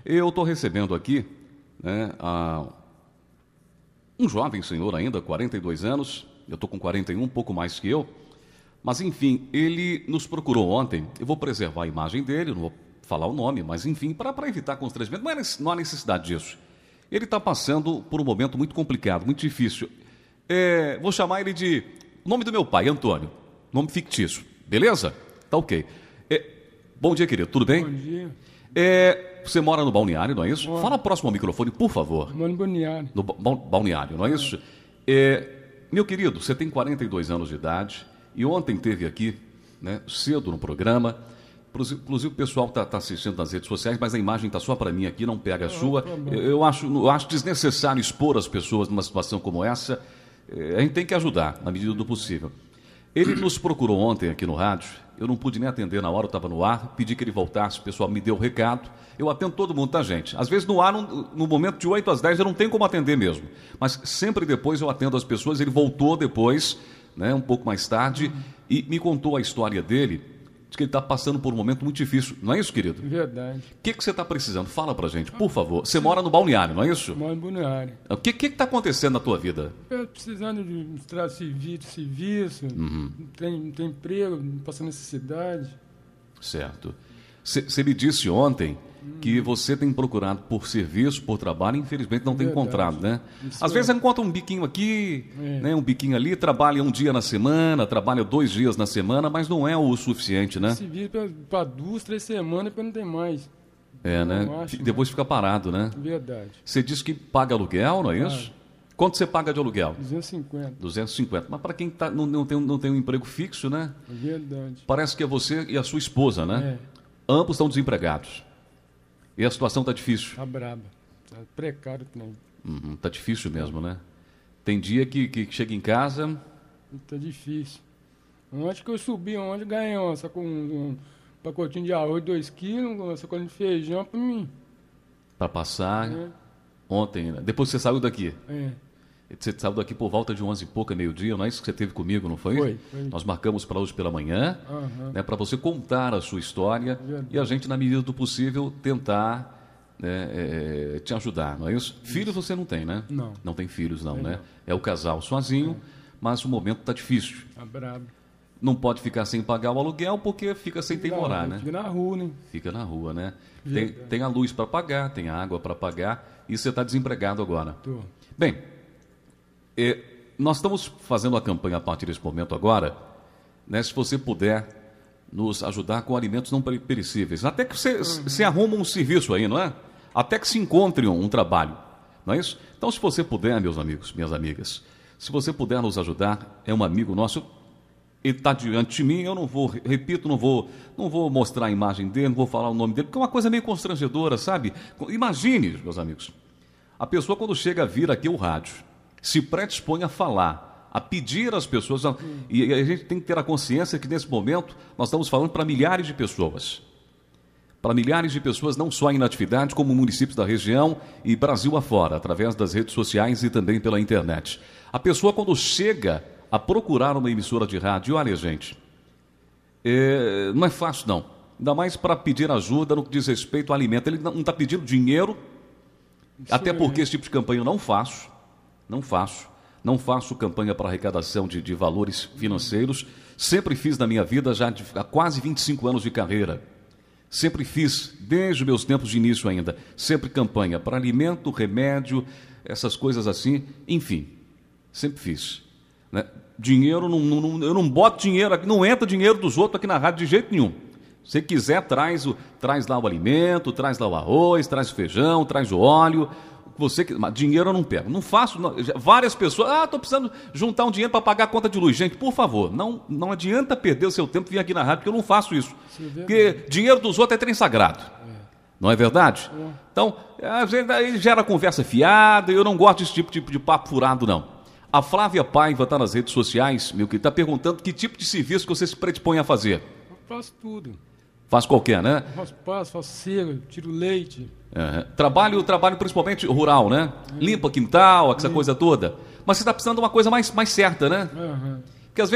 Eu estou recebendo aqui, né, um jovem senhor ainda, 42 anos, eu estou com 41, um pouco mais que eu, mas enfim, ele nos procurou ontem. Eu vou preservar a imagem dele, não vou falar o nome, mas enfim, para evitar constrangimento, não há necessidade disso. Ele está passando por um momento muito complicado, muito difícil. Vou chamar ele de... O nome do meu pai, Antônio, nome fictício, beleza? Tá ok. Bom dia, querido, tudo bem? Bom dia. Você mora no balneário, não é isso? Moro. Fala próximo ao microfone, por favor. Moro no balneário. No balneário, não é isso? Meu querido, você tem 42 anos de idade e ontem esteve aqui, né, cedo no programa. Inclusive o pessoal está assistindo nas redes sociais, mas a imagem está só para mim aqui, não pega a sua. Eu acho desnecessário expor as pessoas numa situação como essa. A gente tem que ajudar, na medida do possível. Ele nos procurou ontem aqui no rádio, eu não pude nem atender na hora, eu estava no ar, pedi que ele voltasse, o pessoal me deu o recado. Eu atendo todo mundo, tá, gente? Às vezes no ar, no momento de 8 às 10, eu não tenho como atender mesmo. Mas sempre depois eu atendo as pessoas. Ele voltou depois, né, um pouco mais tarde, e me contou a história dele, de que ele está passando por um momento muito difícil. Não é isso, querido? Verdade. O que você está precisando? Fala pra gente, por favor. Você mora no balneário, não é isso? Moro no balneário. O que está acontecendo na tua vida? Eu precisando de mostrar serviço, não tem emprego, passando necessidade. Certo. Você me disse ontem que você tem procurado por serviço, por trabalho, e infelizmente não tem encontrado, né? Às vezes encontra um biquinho aqui, né, um biquinho ali, trabalha um dia na semana, trabalha 2 dias na semana, mas não é o suficiente, né? Serviço para 2, 3 semanas, depois não tem mais. Né? Depois fica parado, né? Verdade. Você disse que paga aluguel, não é isso? Quanto você paga de aluguel? 250. 250. Mas para quem não tem um emprego fixo, né? Verdade. Parece que é você e a sua esposa, né? Ambos estão desempregados. E a situação está difícil. Tá braba. Tá precário também. Tá difícil mesmo, né? Tem dia que chega em casa... Tá difícil. Ontem que eu subi, ganhei um pacotinho de arroz, 2 quilos, uma sacolinha de feijão para mim. Para passar... Ontem, né? Depois você saiu daqui. Você saiu daqui por volta de 11 e pouca, meio-dia, não é isso que você teve comigo, não foi? Foi. Nós marcamos para hoje pela manhã, né, para você contar a sua história. Verdade. E a gente, na medida do possível, tentar, né, te ajudar, não é isso? Filhos você não tem, né? Não. Não tem filhos, não, né? É o casal sozinho, mas o momento está difícil. Tá brabo. Não pode ficar sem pagar o aluguel porque fica sem ter morar, né? Fica na rua, né? Fica na rua, né? Tem a luz para pagar, tem a água para pagar e você está desempregado agora. Tô. Bem, nós estamos fazendo a campanha a partir desse momento agora, né? Se você puder nos ajudar com alimentos não perecíveis, até que você arruma um serviço aí, não é? Até que se encontre um trabalho, não é isso? Então, se você puder, meus amigos, minhas amigas, se você puder nos ajudar, é um amigo nosso... Ele está diante de mim, eu não vou mostrar a imagem dele, não vou falar o nome dele, porque é uma coisa meio constrangedora, sabe? Imagine, meus amigos, a pessoa quando chega a vir aqui ao rádio, se predispõe a falar, a pedir às pessoas, e a gente tem que ter a consciência que nesse momento nós estamos falando para milhares de pessoas. Para milhares de pessoas, não só em atividade, como municípios da região e Brasil afora, através das redes sociais e também pela internet. A pessoa quando chega a procurar uma emissora de rádio, olha, gente, não é fácil, não. Ainda mais para pedir ajuda no que diz respeito ao alimento. Ele não está pedindo dinheiro, até porque esse tipo de campanha eu não faço. Não faço campanha para arrecadação de valores financeiros. Sempre fiz na minha vida, já há quase 25 anos de carreira. Sempre fiz, desde os meus tempos de início ainda, sempre campanha para alimento, remédio, essas coisas assim, enfim, sempre fiz. Né? Dinheiro, eu não boto dinheiro aqui, não entra dinheiro dos outros aqui na rádio de jeito nenhum. Se quiser, traz lá o alimento, traz lá o arroz, traz o feijão, traz o óleo. Mas dinheiro eu não pego. Não faço. Não, várias pessoas, estou precisando juntar um dinheiro para pagar a conta de luz. Gente, por favor, não adianta perder o seu tempo e vir aqui na rádio, porque eu não faço isso. Porque dinheiro dos outros é trem sagrado. Não é verdade? Então, às vezes aí gera conversa fiada, e eu não gosto desse tipo de papo furado, não. A Flávia Paiva está nas redes sociais, meu querido, está perguntando que tipo de serviço que você se predispõe a fazer. Eu faço tudo. Faz qualquer, né? Faço cera, tiro leite. Trabalho principalmente rural, né? Limpa quintal, essa coisa toda. Mas você está precisando de uma coisa mais certa, né? Porque às vezes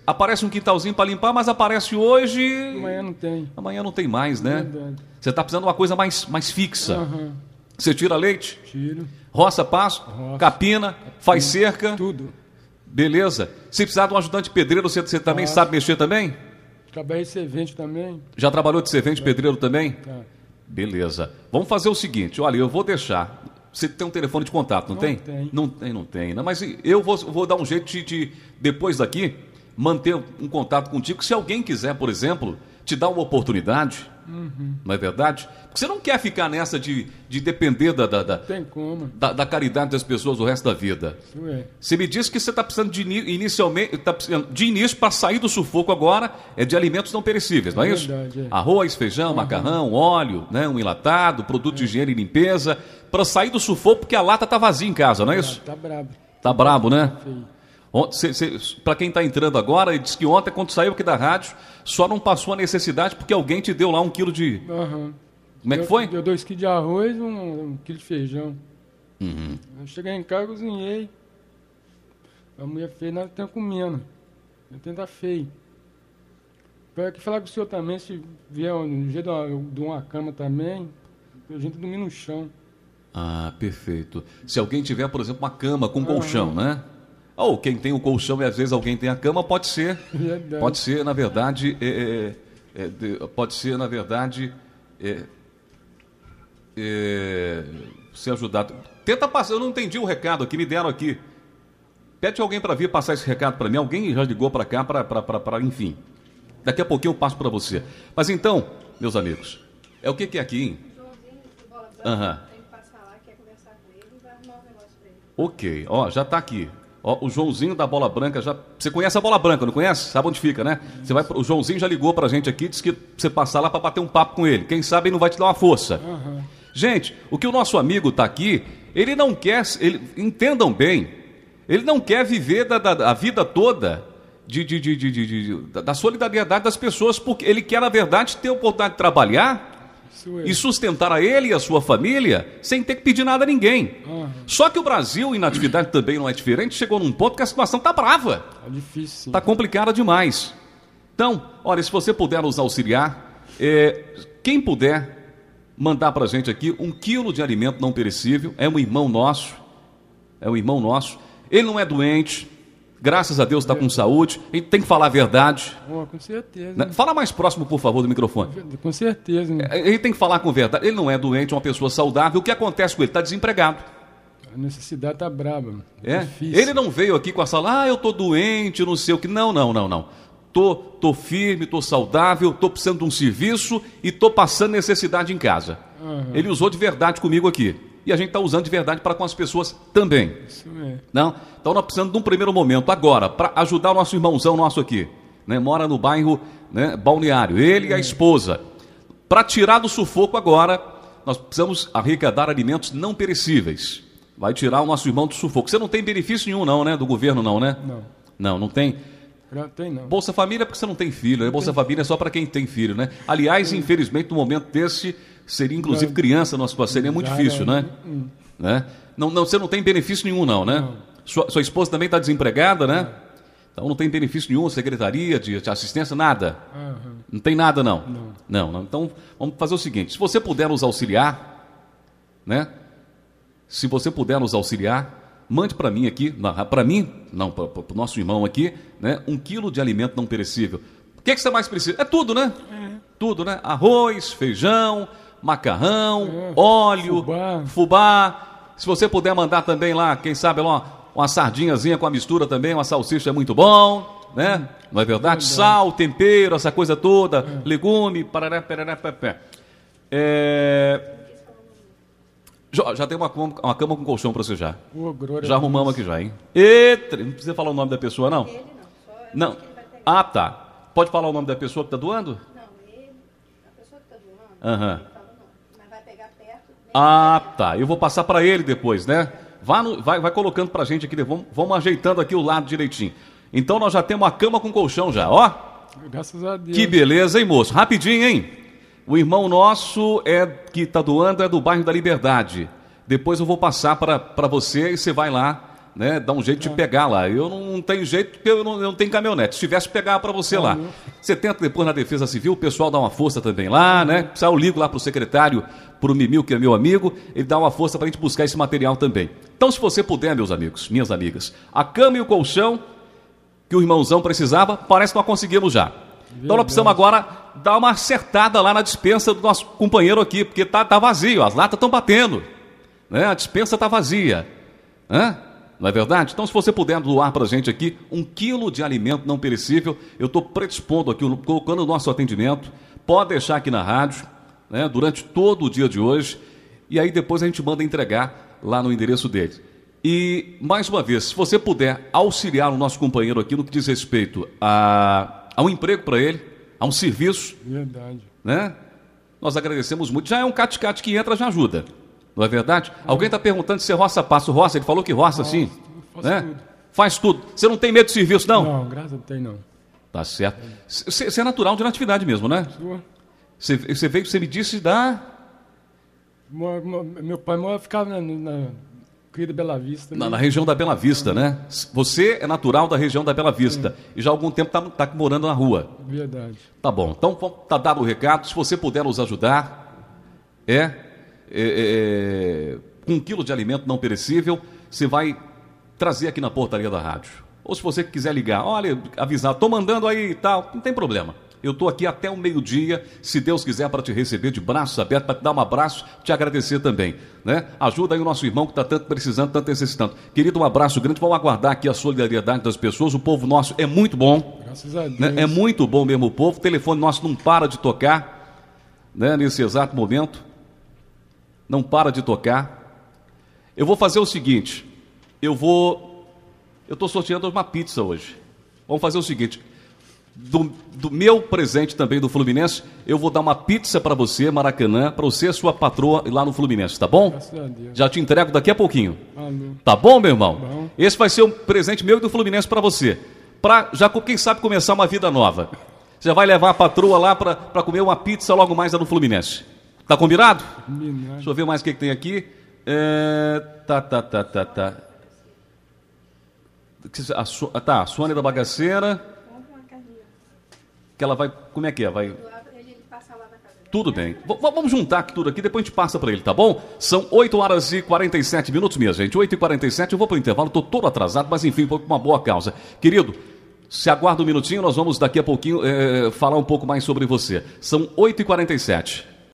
aparece um quintalzinho para limpar, mas aparece hoje... Amanhã não tem. Amanhã não tem mais, né? Verdade. Você está precisando de uma coisa mais fixa. Aham. Você tira leite, Tiro. roça pasto, Roça. capina, faz cerca. Tudo. Beleza. Se precisar de um ajudante pedreiro, você também Faço. sabe mexer também? Trabalhei de servente também. Já trabalhou de servente pedreiro também? Tá. Beleza. Vamos fazer o seguinte, olha, eu vou deixar. Você tem um telefone de contato, não tem? Tem. Não tem, né? Mas eu vou dar um jeito de, depois daqui, manter um contato contigo. Se alguém quiser, por exemplo, te dar uma oportunidade, não é verdade? Porque você não quer ficar nessa de depender Tem como. da caridade das pessoas o resto da vida. Isso é. Você me disse que você está precisando de início para sair do sufoco agora, de alimentos não perecíveis, não é isso? Verdade, é. Arroz, feijão, macarrão, óleo, né, um enlatado, produto de higiene e limpeza, para sair do sufoco porque a lata está vazia em casa, não é isso? Tá brabo. Tá brabo, né? Feio. Para quem está entrando agora, ele disse que ontem, quando saiu aqui da rádio, só não passou a necessidade porque alguém te deu lá 1 quilo de... Aham. Como é que foi? Deu 2 quilos de arroz e 1 quilo de feijão. Eu cheguei em casa, cozinhei. A mulher fez, nada tem comendo. Eu tenho tá feio. Para que falar com o senhor também, se vier no jeito de uma cama também, a gente dormir no chão. Ah, perfeito. Se alguém tiver, por exemplo, uma cama com colchão, né? Ou quem tem o colchão e às vezes alguém tem a cama, pode ser. Verdade. Pode ser, na verdade, pode ser, na verdade, ser ajudado. Tenta passar, eu não entendi o recado aqui, me deram aqui. Pede alguém para vir passar esse recado para mim. Alguém já ligou para cá, enfim. Daqui a pouquinho eu passo para você. Mas então, meus amigos, o que é aqui, hein? Joãozinho do Bola Branca, Aham. tem que passar lá, quer conversar com ele e vai arrumar um negócio pra ele. Ok, ó, já está aqui. Ó, o Joãozinho da Bola Branca já. Você conhece a Bola Branca, não conhece? Sabe onde fica, né? O Joãozinho já ligou pra gente aqui, disse que você passar lá para bater um papo com ele. Quem sabe ele não vai te dar uma força. Gente, o que o nosso amigo está aqui, ele não quer. Entendam bem, ele não quer viver a vida toda da solidariedade das pessoas, porque ele quer, na verdade, ter a oportunidade de trabalhar Isso é. e sustentar a ele e a sua família sem ter que pedir nada a ninguém. Só que o Brasil, em atividade também não é diferente, chegou num ponto que a situação está brava, É difícil, sim. está complicada demais. Então, olha, se você puder nos auxiliar, quem puder mandar para a gente aqui 1 quilo de alimento não perecível, é um irmão nosso, ele não é doente, graças a Deus está com saúde, a gente tem que falar a verdade. Com certeza. Né? Fala mais próximo, por favor, do microfone. Com certeza. Né? Ele tem que falar com verdade. Ele não é doente, é uma pessoa saudável. O que acontece com ele? Está desempregado. A necessidade tá braba. Mano. É? Difícil. Ele não veio aqui com a sala, eu estou doente, não sei o que. Não. Tô firme, tô saudável, tô precisando de um serviço e tô passando necessidade em casa. Ele usou de verdade comigo aqui. E a gente está usando de verdade para com as pessoas também. Isso é. Não? Então nós precisamos de um primeiro momento agora, para ajudar o nosso irmãozão nosso aqui. Né? Mora no bairro, né, Balneário, ele e a esposa. Para tirar do sufoco agora, nós precisamos arrecadar alimentos não perecíveis. Vai tirar o nosso irmão do sufoco. Você não tem benefício nenhum não, né? Do governo não, né? Não. Não tem. Tem não. Bolsa Família é porque você não tem filho, né? Bolsa Família é só para quem tem filho, né? Aliás, infelizmente, no momento desse, seria inclusive criança numa situação, seria muito difícil, né? Não, você não tem benefício nenhum não, né? Sua esposa também está desempregada, né? Então não tem benefício nenhum, secretaria de assistência, nada. Não tem nada não. Não. Então vamos fazer o seguinte, se você puder nos auxiliar, né? Se você puder nos auxiliar, mande para mim aqui, para o nosso irmão aqui, né? 1 quilo de alimento não perecível. O que você mais precisa? É tudo, né? Tudo, né? Arroz, feijão, macarrão, óleo, fubá. Se você puder mandar também lá, quem sabe lá, uma sardinhazinha com a mistura também, uma salsicha é muito bom, né? Não é verdade? Sal, tempero, essa coisa toda, legume, parará, pé. Já tem uma cama com colchão para você já. Já arrumamos aqui já, hein? Não precisa falar o nome da pessoa, não? Ele não, só Não. que ele vai pegar. Tá. Pode falar o nome da pessoa que está doando? Não, ele, a pessoa que está doando, Aham. ele fala não, mas vai pegar perto. Tá. Eu vou passar para ele depois, né? Vai colocando para a gente aqui, vamos ajeitando aqui o lado direitinho. Então nós já temos uma cama com colchão já, ó. Graças a Deus. Que beleza, hein, moço? Rapidinho, hein? O irmão nosso que está doando é do bairro da Liberdade. Depois eu vou passar para você e você vai lá, né, dar um jeito de pegar lá. Eu não tenho jeito, porque eu não tenho caminhonete. Se tivesse, pegar para você lá. Você tenta depois na Defesa Civil, o pessoal dá uma força também lá, né? Eu ligo lá para o secretário, para o Mimil, que é meu amigo, ele dá uma força para a gente buscar esse material também. Então, se você puder, meus amigos, minhas amigas, a cama e o colchão que o irmãozão precisava, parece que nós conseguimos já. Então nós precisamos agora dar uma acertada lá na despensa do nosso companheiro aqui, porque tá vazio, as latas estão batendo, né? A despensa está vazia, né? Não é verdade? Então, se você puder doar para a gente aqui 1 quilo de alimento não perecível, eu estou predispondo aqui, colocando o nosso atendimento, pode deixar aqui na rádio, né, durante todo o dia de hoje, e aí depois a gente manda entregar lá no endereço dele. E, mais uma vez, se você puder auxiliar o nosso companheiro aqui no que diz respeito a um emprego para ele, a um serviço, Verdade. né? Nós agradecemos muito. Já é um cate-cate que entra, já ajuda. Não é verdade? Alguém está perguntando se roça passa. Roça, ele falou que roça sim. Faço tudo. Faz tudo. Você não tem medo de serviço, não? Não, graças a Deus não tem, não. Tá certo. Você é natural de Natividade mesmo, né? Sua. Você veio, você me disse da... Meu pai ficava na Querida Bela Vista. Na região da Bela Vista, né? Você é natural da região da Bela Vista. E já há algum tempo tá morando na rua. Verdade. Tá bom. Então, tá dado o recado. Se você puder nos ajudar, com 1 quilo de alimento não perecível, você vai trazer aqui na portaria da rádio. Ou se você quiser ligar, olha, avisar, estou mandando aí e tal, não tem problema. Eu estou aqui até o meio-dia, se Deus quiser, para te receber de braços abertos, para te dar um abraço, te agradecer também, né? Ajuda aí o nosso irmão que está tanto precisando, tanto necessitando. Querido, um abraço grande, vamos aguardar aqui a solidariedade das pessoas, o povo nosso é muito bom. Graças a Deus. Né? É muito bom mesmo o povo, o telefone nosso não para de tocar, né? Nesse exato momento, não para de tocar. Eu vou fazer o seguinte, eu estou sorteando uma pizza hoje. Vamos fazer o seguinte... Do meu presente também do Fluminense, eu vou dar uma pizza para você, Maracanã, para você e sua patroa lá no Fluminense, tá bom? Graças a Deus. Já te entrego daqui a pouquinho. Alô. Tá bom, meu irmão? Bom. Esse vai ser um presente meu e do Fluminense para você. Já, quem sabe, começar uma vida nova. Você vai levar a patroa lá para comer uma pizza logo mais lá no Fluminense. Tá combinado? Combinado. Deixa eu ver mais o que tem aqui. A Sônia da Bagaceira... Que ela vai... Como é que é? Vai... Ele passa lá na casa dele. Tudo bem. Vamos juntar tudo aqui, depois a gente passa para ele, tá bom? São 8h47, minha gente. 8h47, eu vou para o intervalo, estou todo atrasado, mas enfim, foi por uma boa causa. Querido, se aguarda um minutinho, nós vamos daqui a pouquinho falar um pouco mais sobre você. São 8h47.